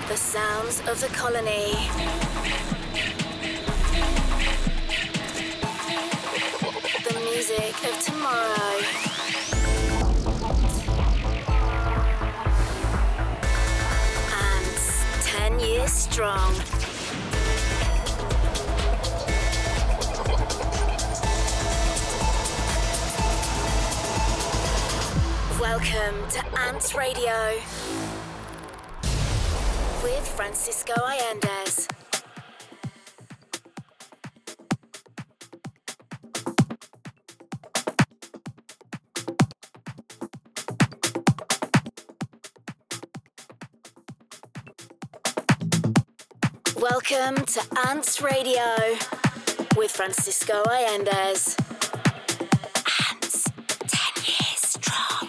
The sounds of the colony. The music of tomorrow. Ants, 10 years strong. Welcome to Ants Radio with Francisco Allendes. Welcome to Ants Radio with Francisco Allendes. Ants, 10 years strong.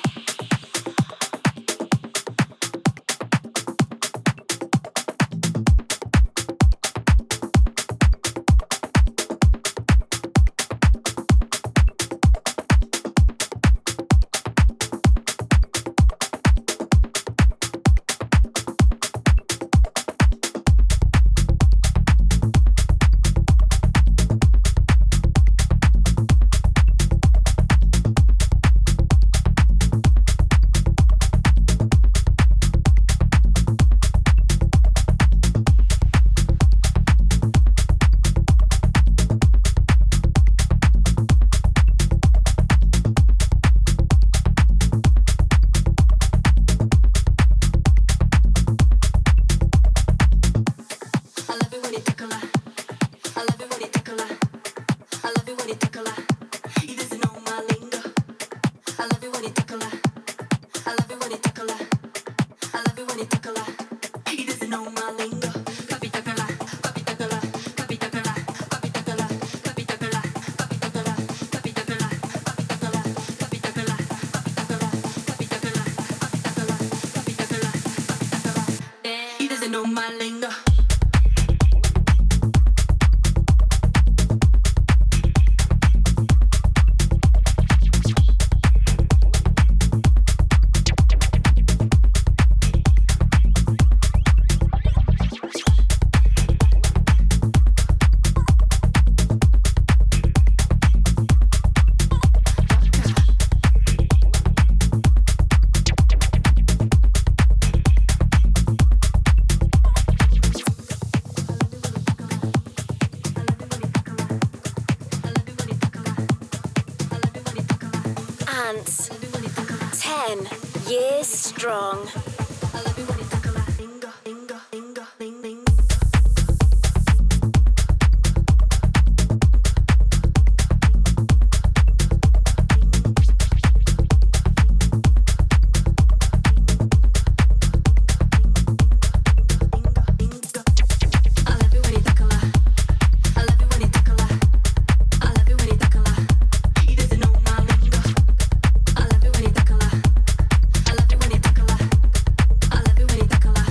Ants, 10 years strong. I love it when it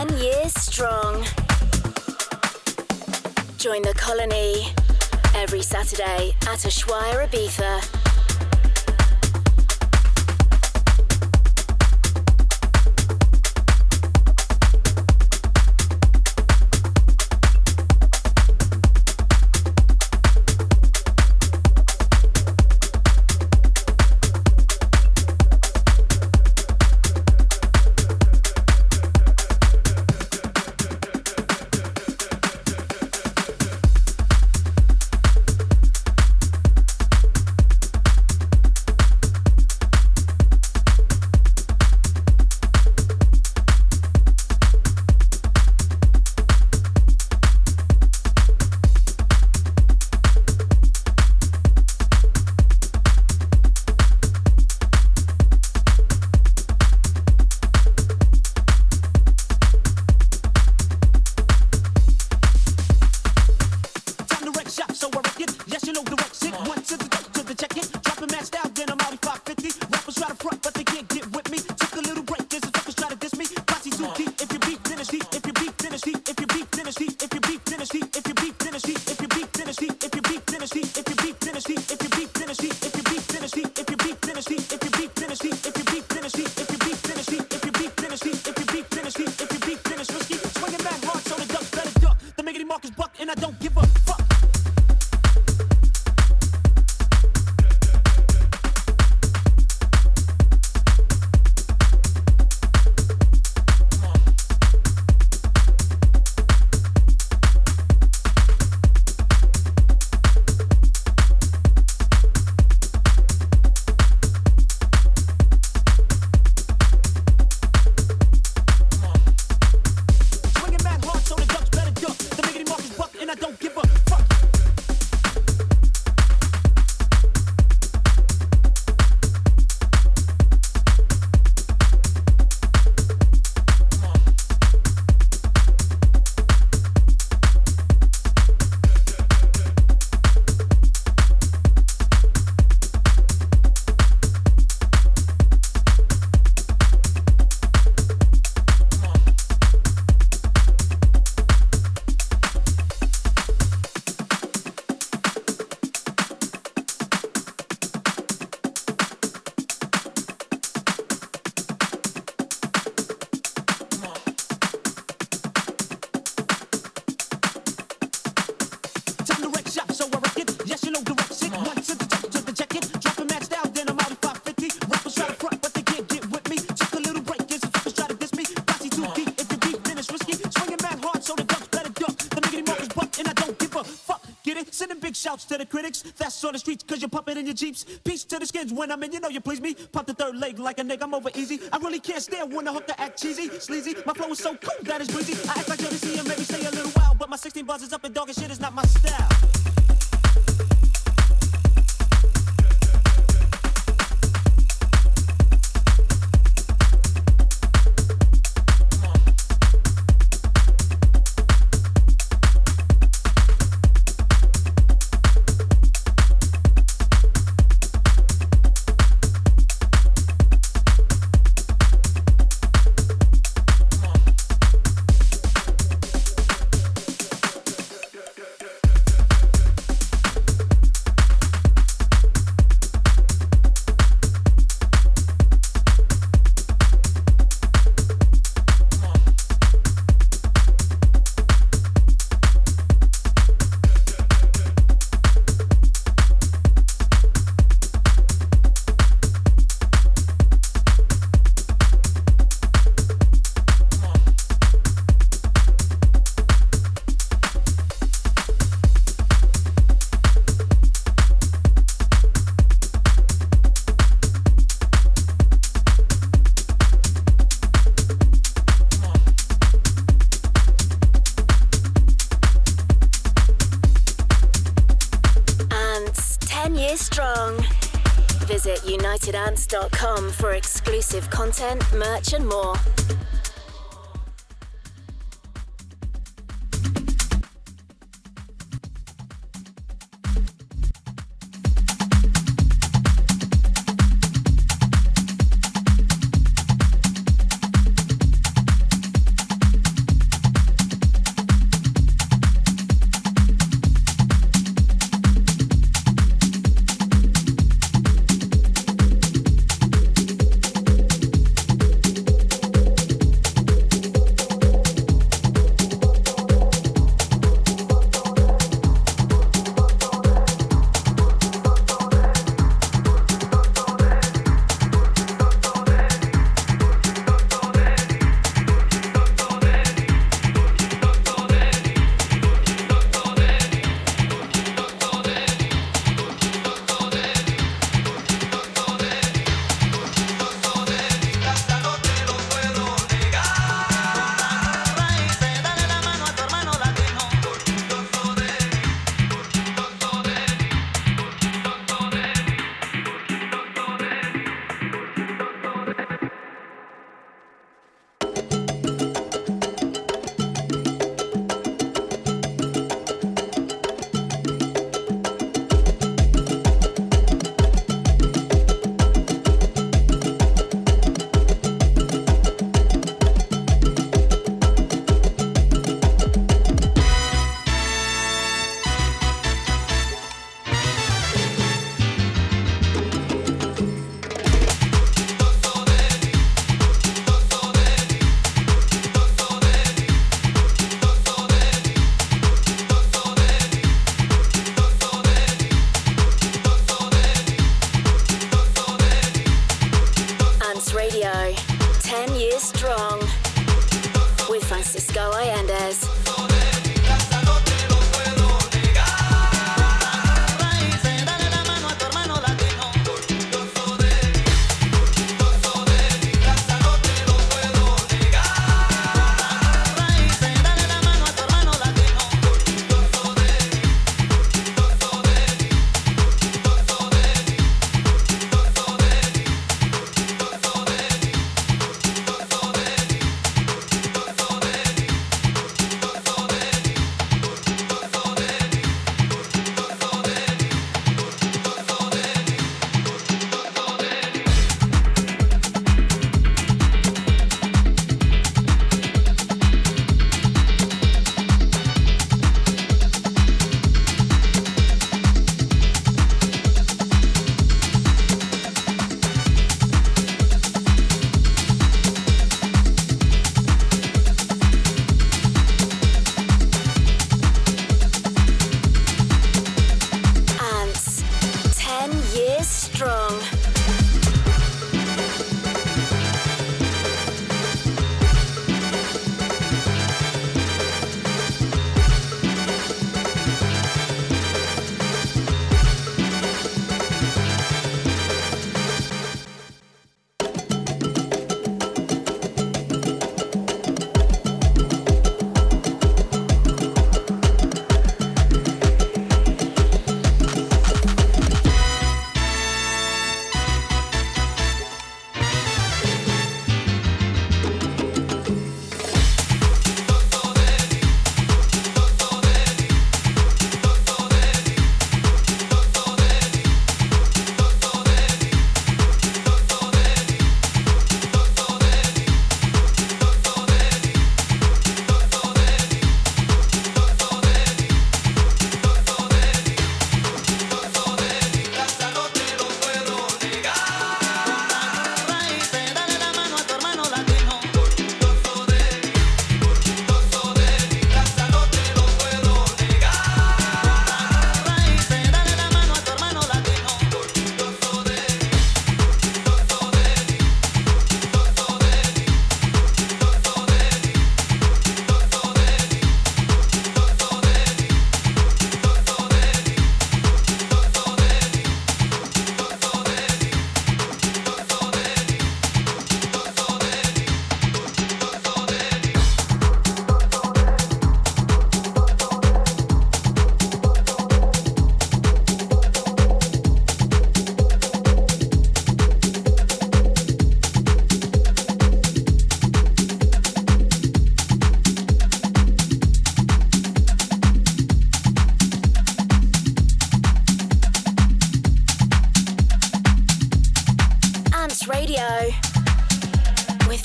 10 years strong. Join the colony every Saturday at Ushuaia, Ibiza. To the critics, that's on the streets cause you're pumping in your Jeeps. Peace to the skins when I'm in, you know you please me. Pop the third leg like a nigga, I'm over easy. I really can't stand when the hooker act cheesy, sleazy. My flow is so cool that it's breezy. I act like Jodeci and maybe stay a little wild, but my 16 bars is up and dog and shit is not my style. Visit unitedants.com for exclusive content, merch and more.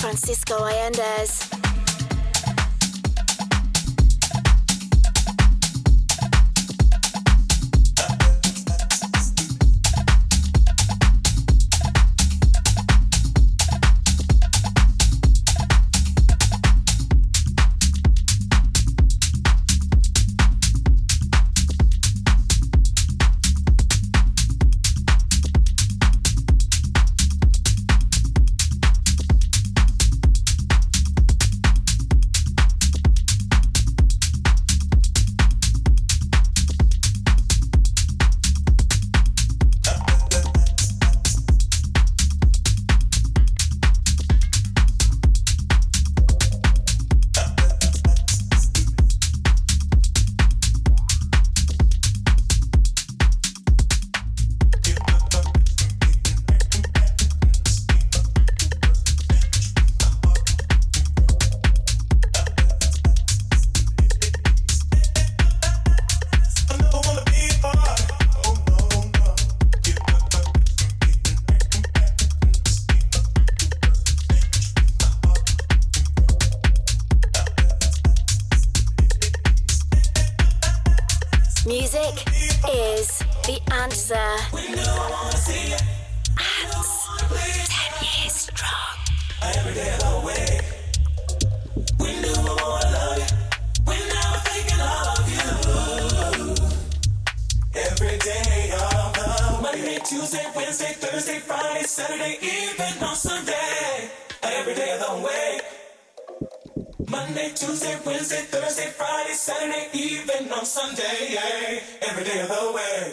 Francisco Allendez. Music is the answer. Ants, 10 years strong. Every day of the way. We knew we wanna love you. We never thinking of you. Every day of the Monday, Tuesday, Wednesday, Thursday, Friday, Saturday, even on Sunday. Every day of the way. Monday, Tuesday, Wednesday, Thursday, Friday, Saturday, even on Sunday. Every day of the way.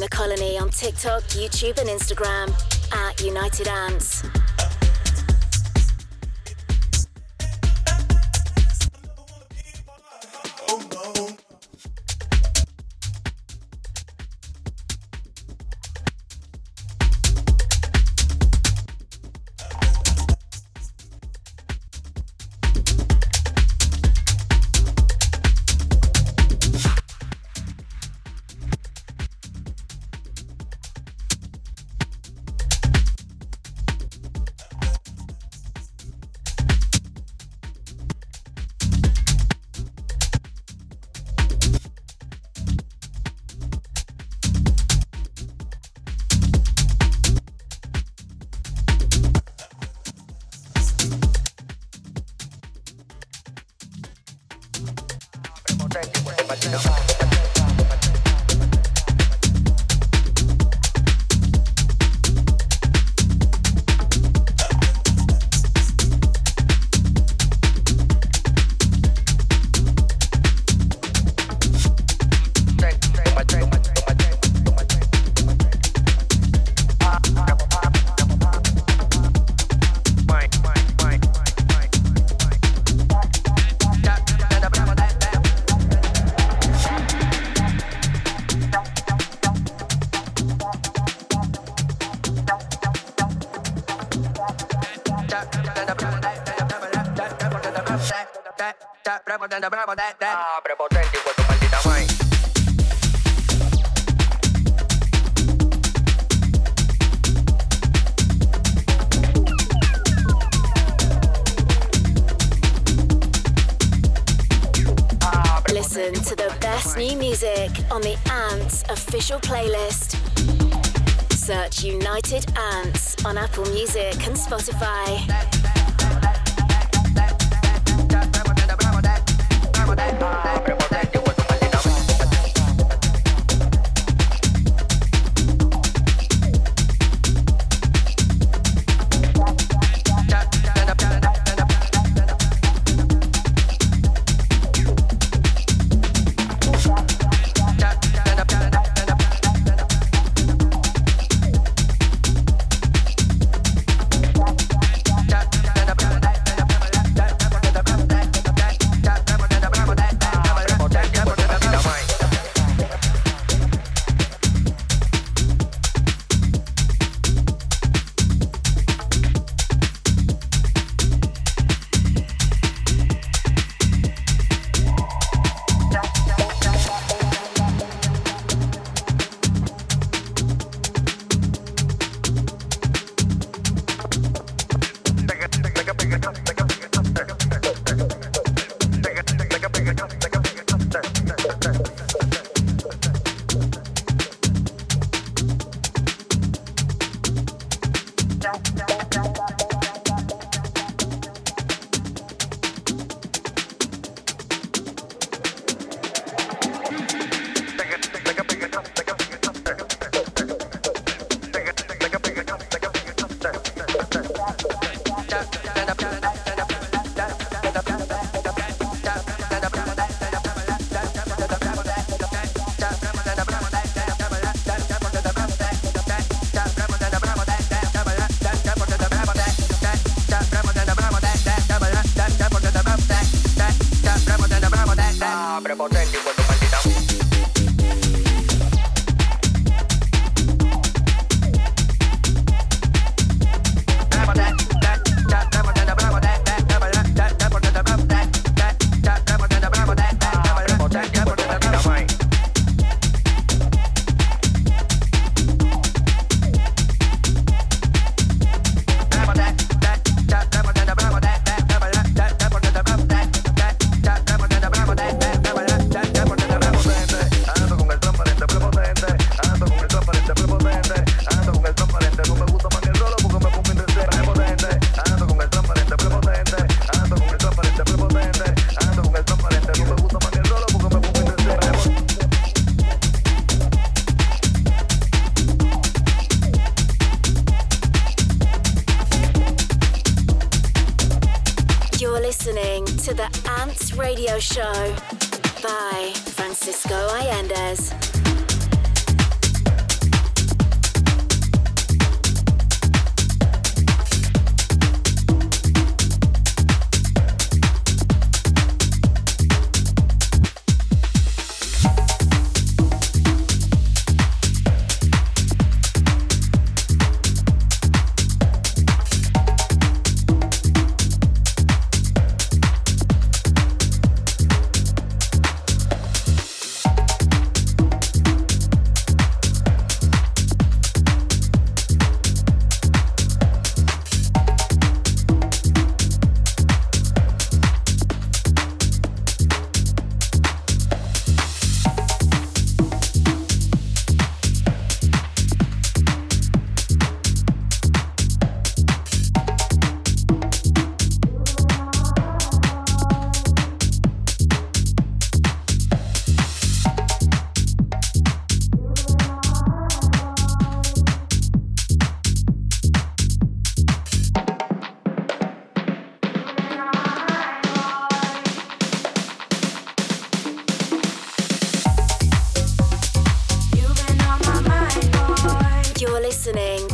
the colony on TikTok, YouTube, and Instagram at United Ants. Listen to the best new music on the Ants official playlist. Search United Ants on Apple Music and Spotify. Radio Show by Francisco Allendes.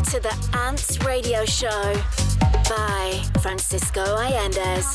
to the Ants Radio Show by Francisco Allendes.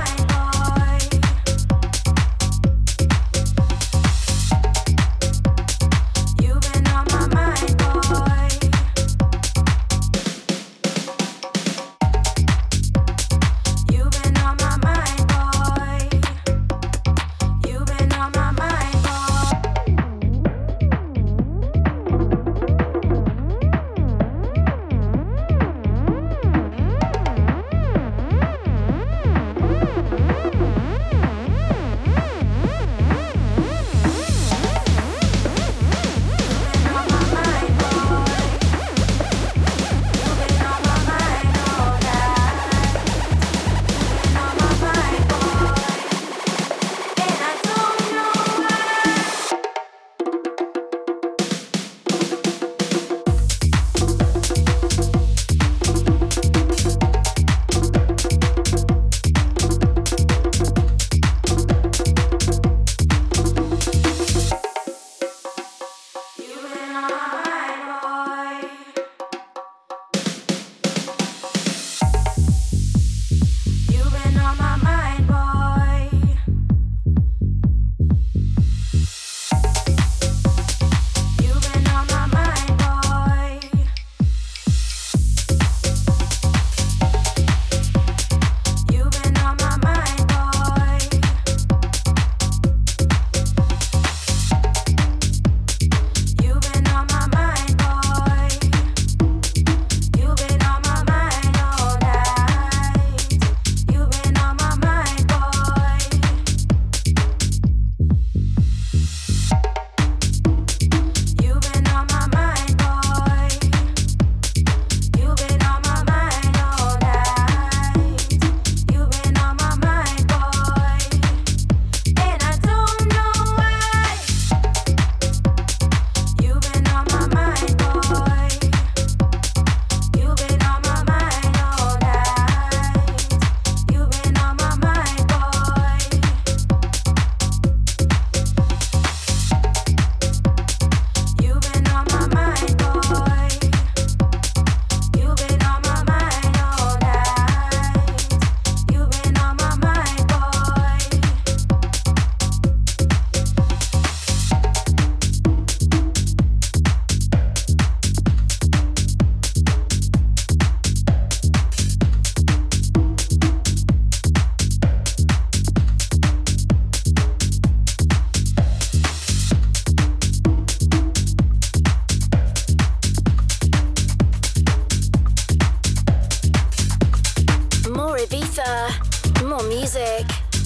More music,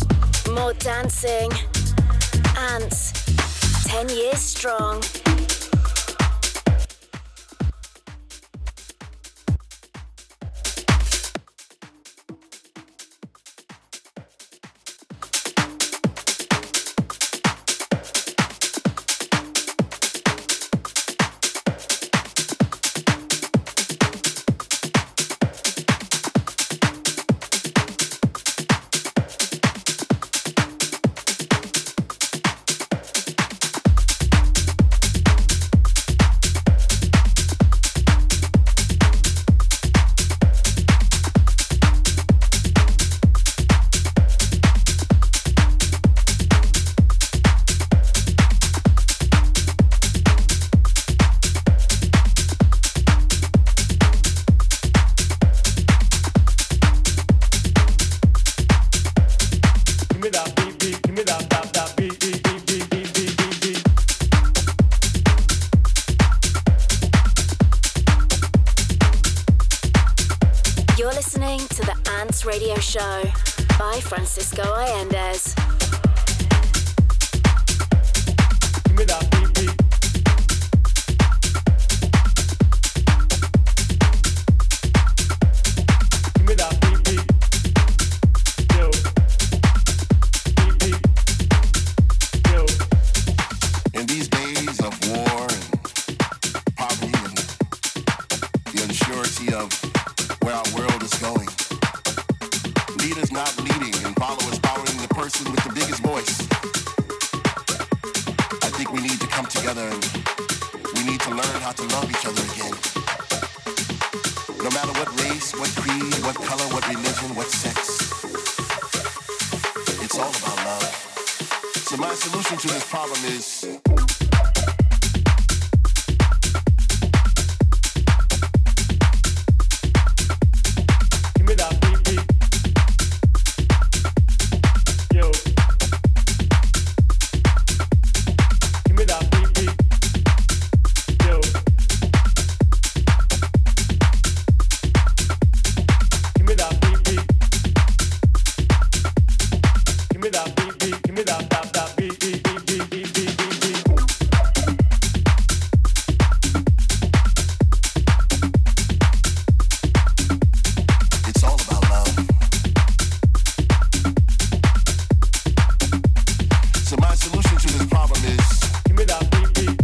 more dancing. Ants, 10 years strong. Radio Show by Francisco Allendes. Give me that beat, beat. Give me that beat, beat. Yo. Beat, beat. Yo. In these days of war and poverty and the unsurety of where our world is going, leaders not leading and followers following the person with the biggest voice. I think we need to come together and we need to learn how to love each other again. what color, what religion, what sex. It's all about love. So my solution to this problem is give me that beat, beat. Yo. Give me that beat, beat. Yo. Give me that beat, beat. Give me that beat, beat. Give me that beat, beat, beat, beat, beat, beat, beat, beat. it's all about love. So my solution to this problem is Give me that beat, beat.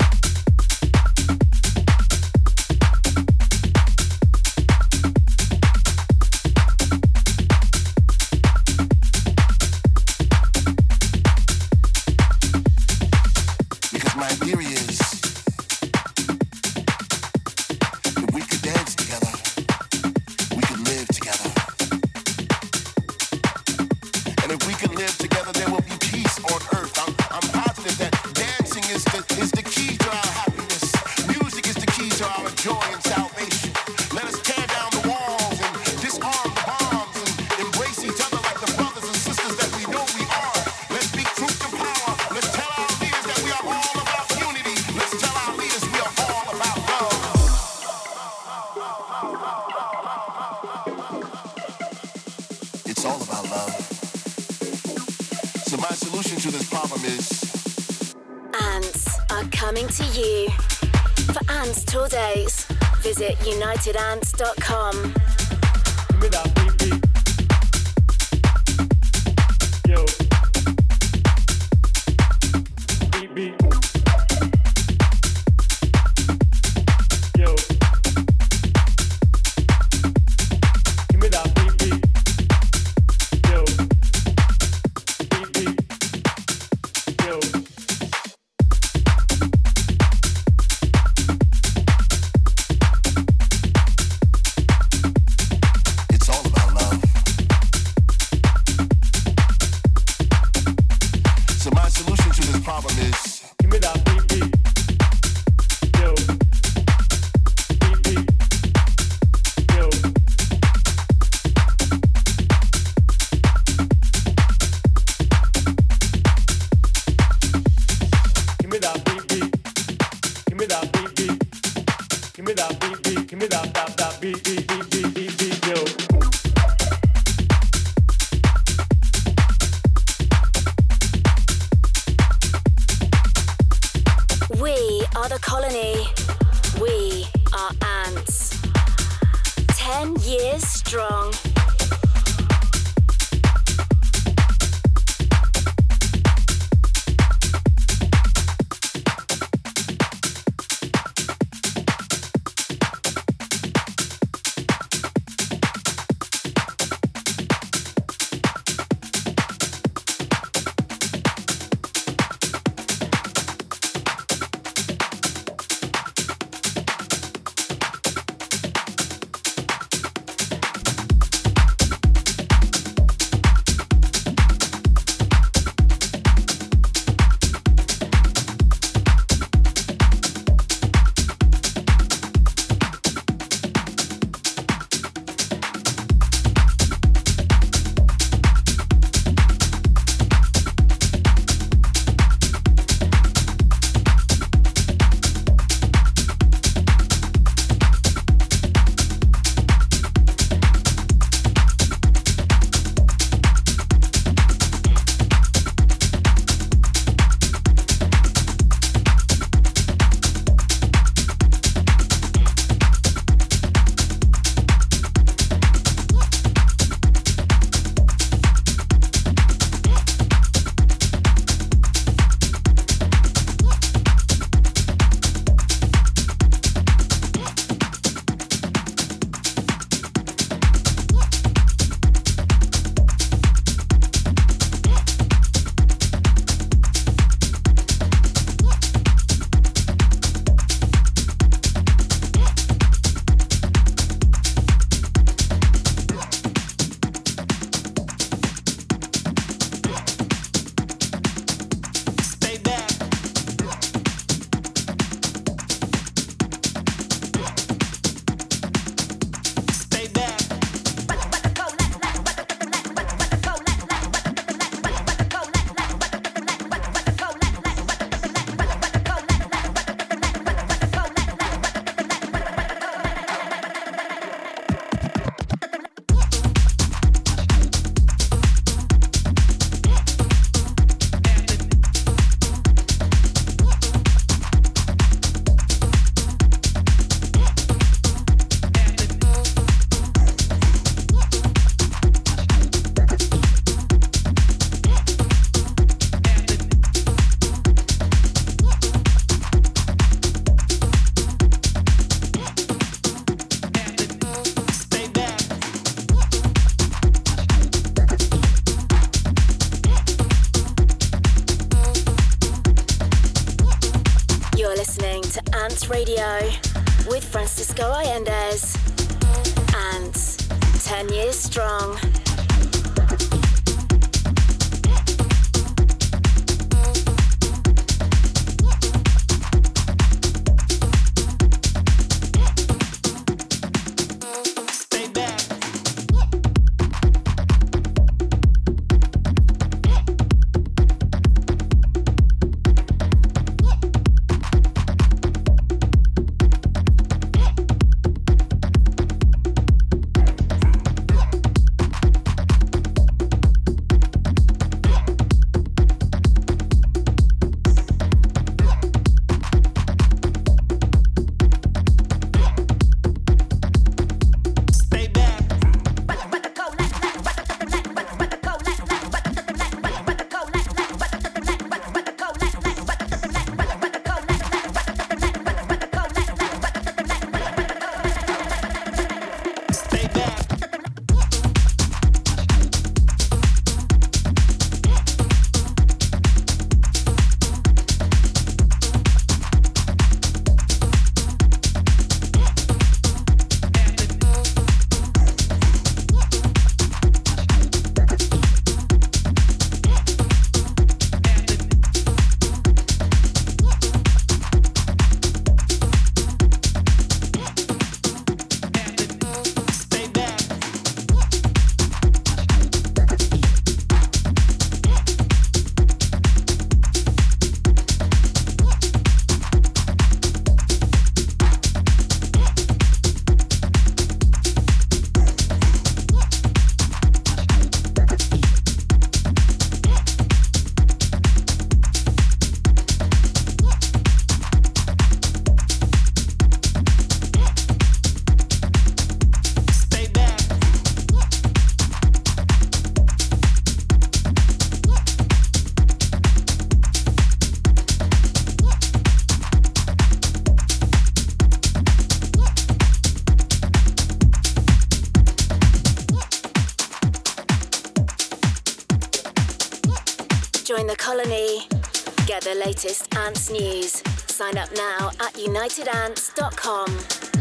because my theory is if we could dance together, we could live together. And if we could live together, there will be peace on earth. I'm positive that dancing is the key to our happiness. Music is the key to our joy and salvation. Let us tear down the walls and disarm the bombs and embrace each other like the brothers and sisters that we know we are. Let's speak truth to power. Let's tell our leaders that we are all about unity. Let's tell our leaders we are all about love. It's all about love. So my solution to this problem is Ants are coming to you. For Ants Tour Dates, visit unitedants.com. Give me that beat, beat. Yo. Beat, beat. Yo. Give me that beat, beat. Yo. Beat, beat. Yo. Ants Radio with Francisco Allendez. Ants, 10 years strong. Join the colony. Get the latest Ants news. Sign up now at unitedants.com.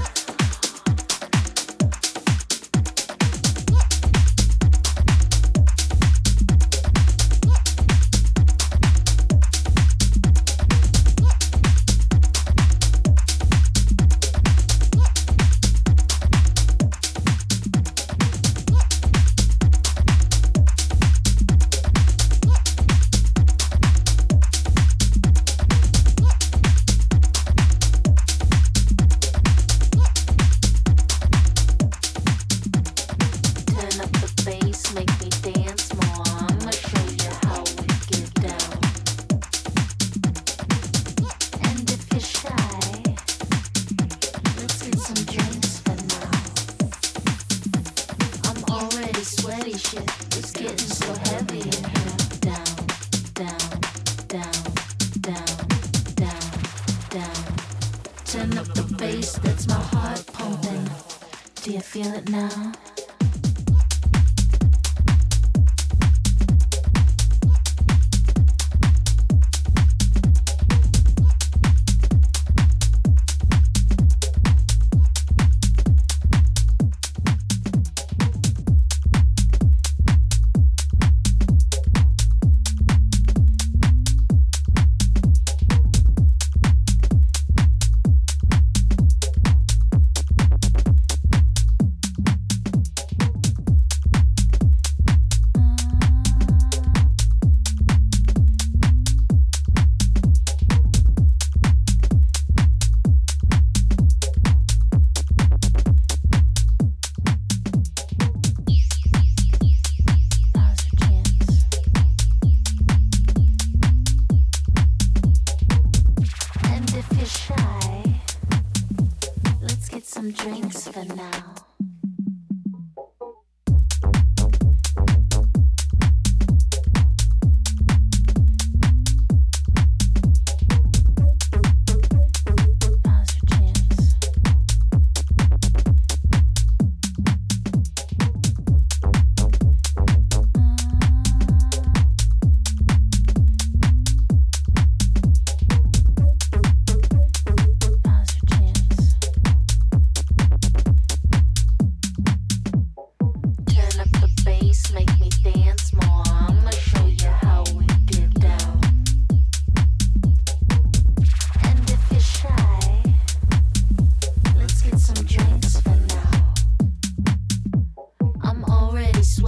Feel it now?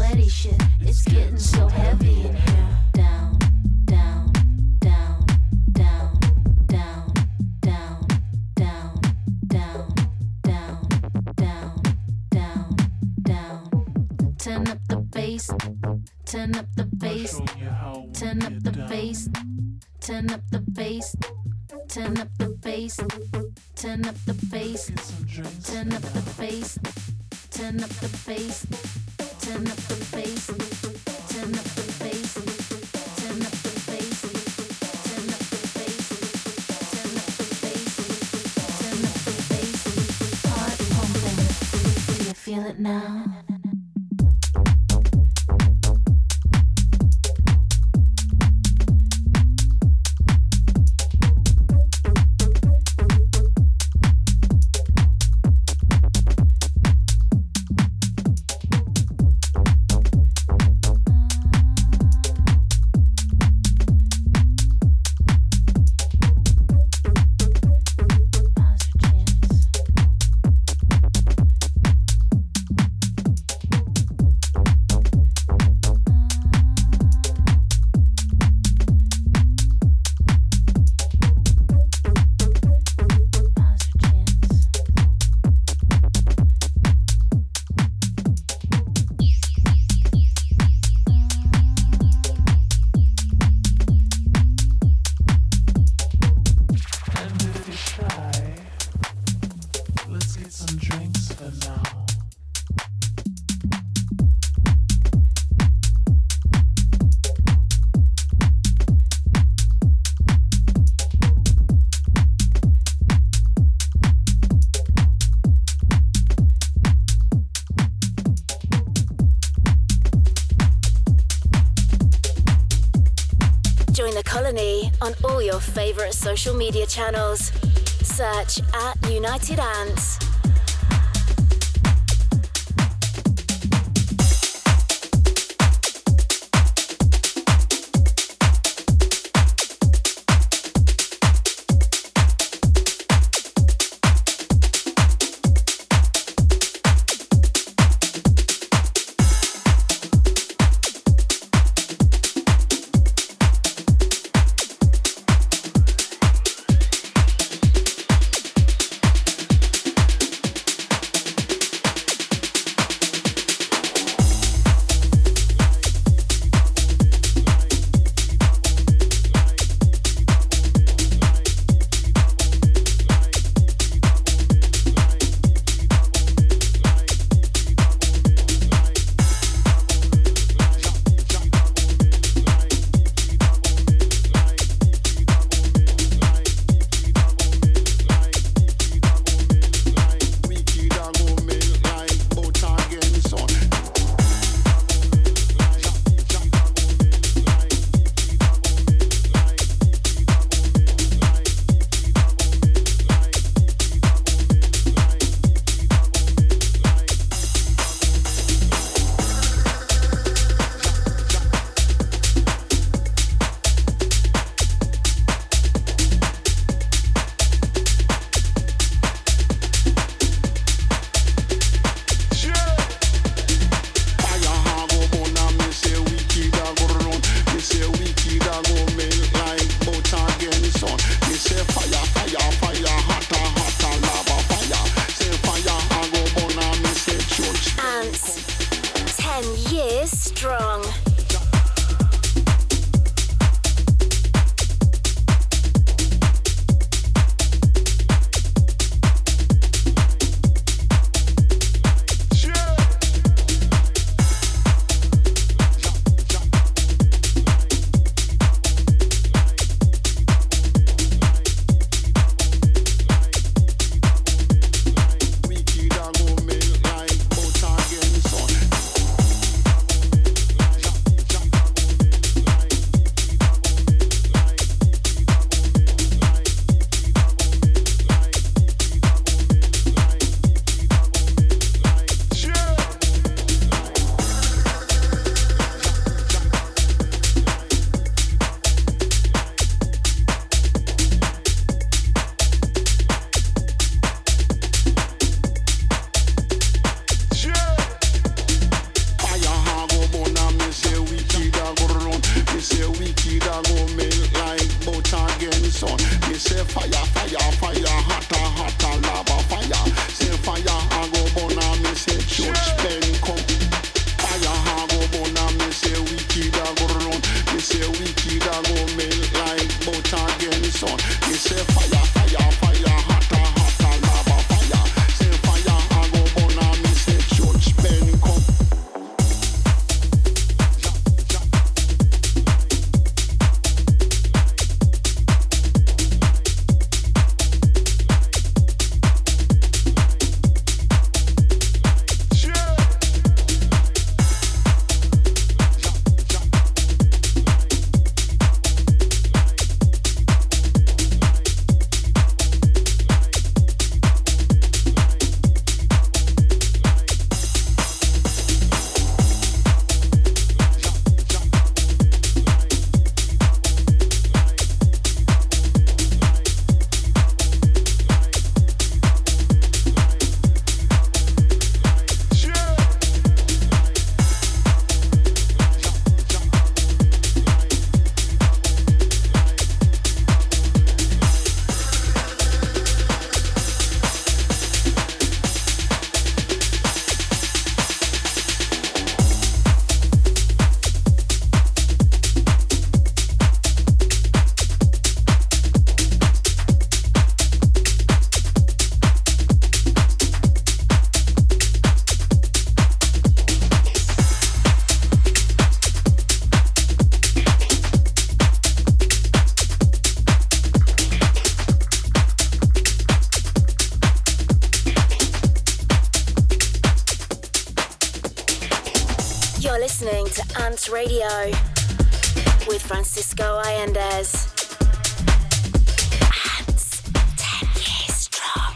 sweaty shit. It's getting so heavy in here. Down, down, down, down, down, down, down, down, down, down, down, down. Turn up the bass, turn up the bass, turn up the bass, turn up the bass, turn up the bass, turn up the bass, turn up the bass, turn up the bass, turn up the bass, turn up the bass, turn up the bass, turn up the bass, turn up the bass, turn up the bass, heart pumping. Do you feel it now? On all your favorite social media channels. Search at United Ants. sun. Me say fire, fire, fire, hotter, hotter, lava fire. Say fire, I go burn and me say church pen come. Fire, I go burn and me say wicked I go run. Me say wicked I go melt like butter again son. Me say fire, fire, fire, hotter, hotter, lava fire. Say fire, I go burn and me say church pen come. Radio with Francisco Allendez. Ants, 10 years strong.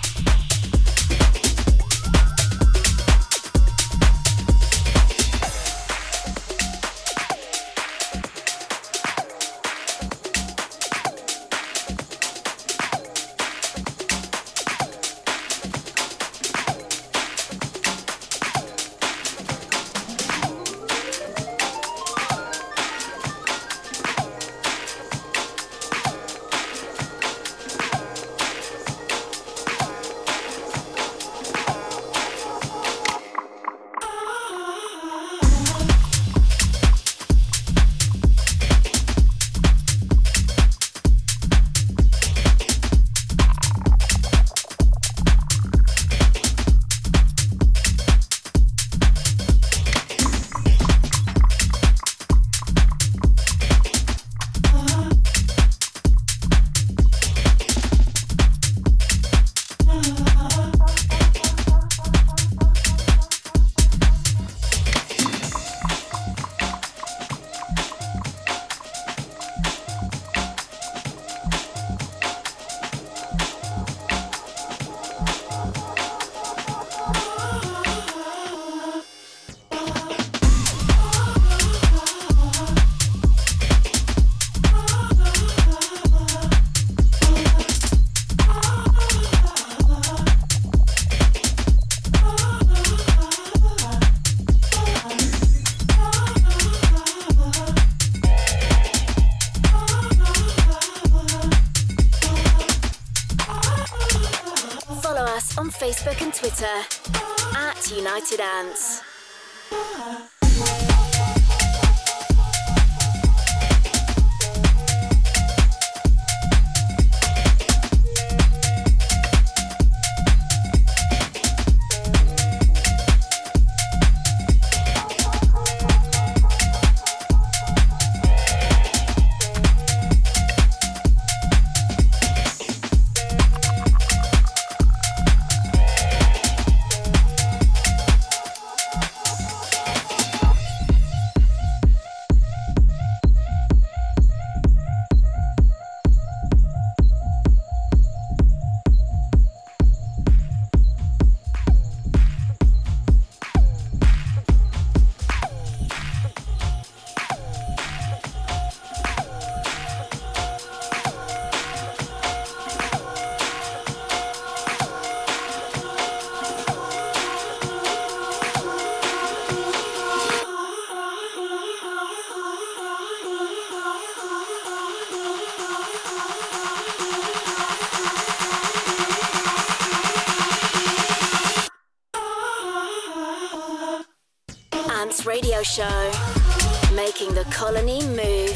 Facebook and Twitter at United Ants. Show, making the colony move.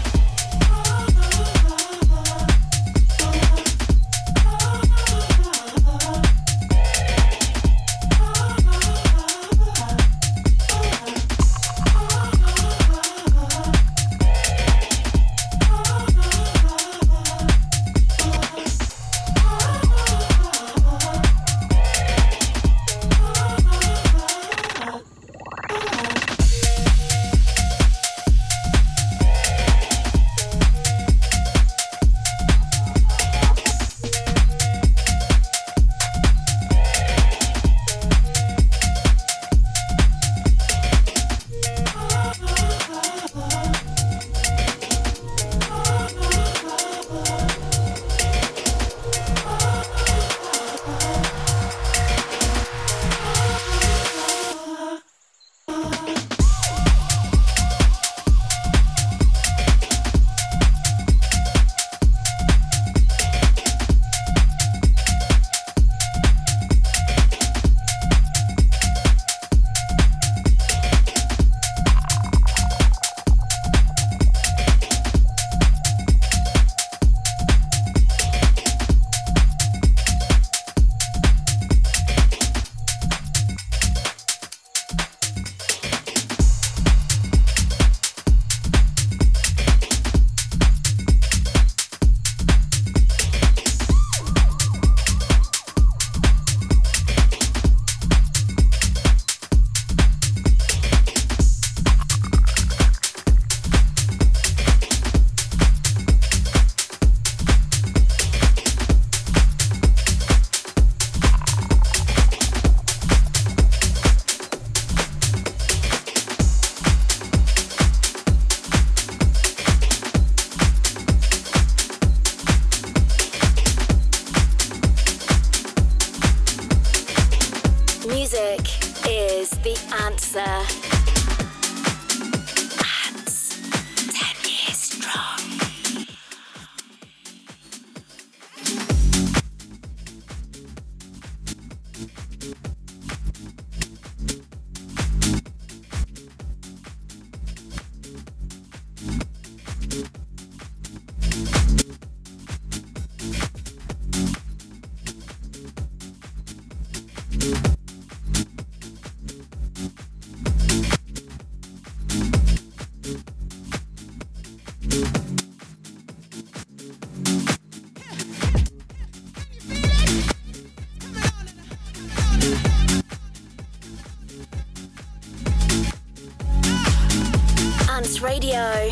Radio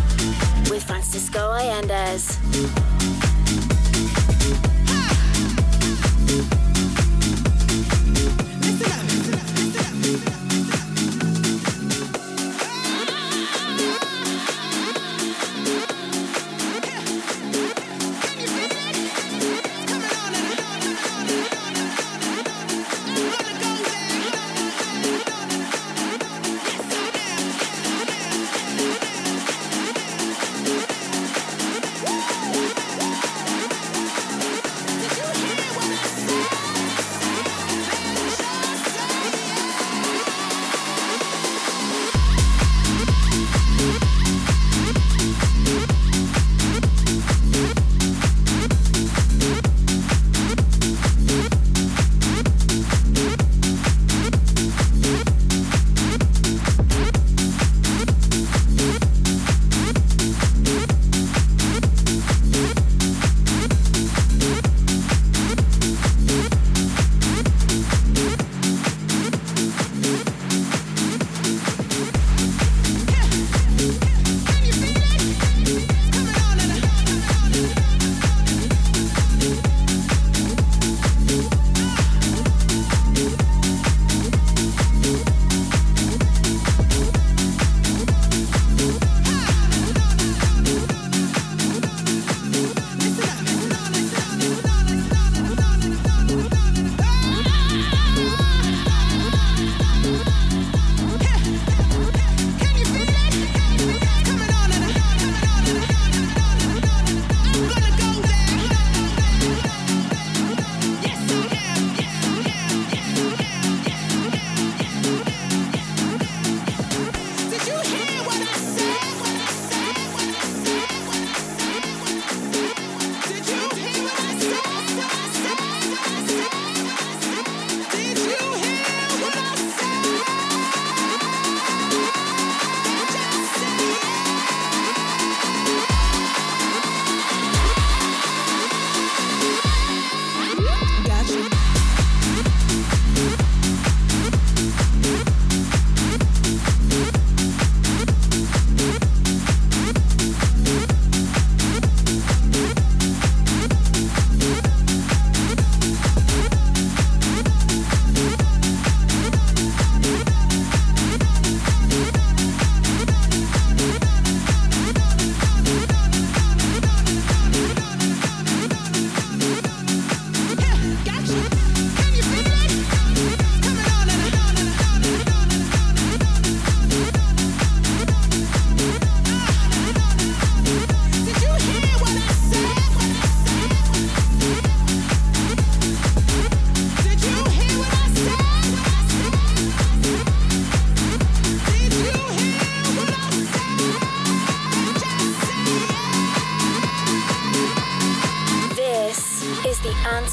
with Francisco Allendes.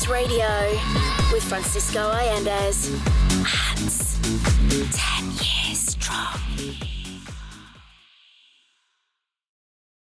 Radio with Francisco Allendez.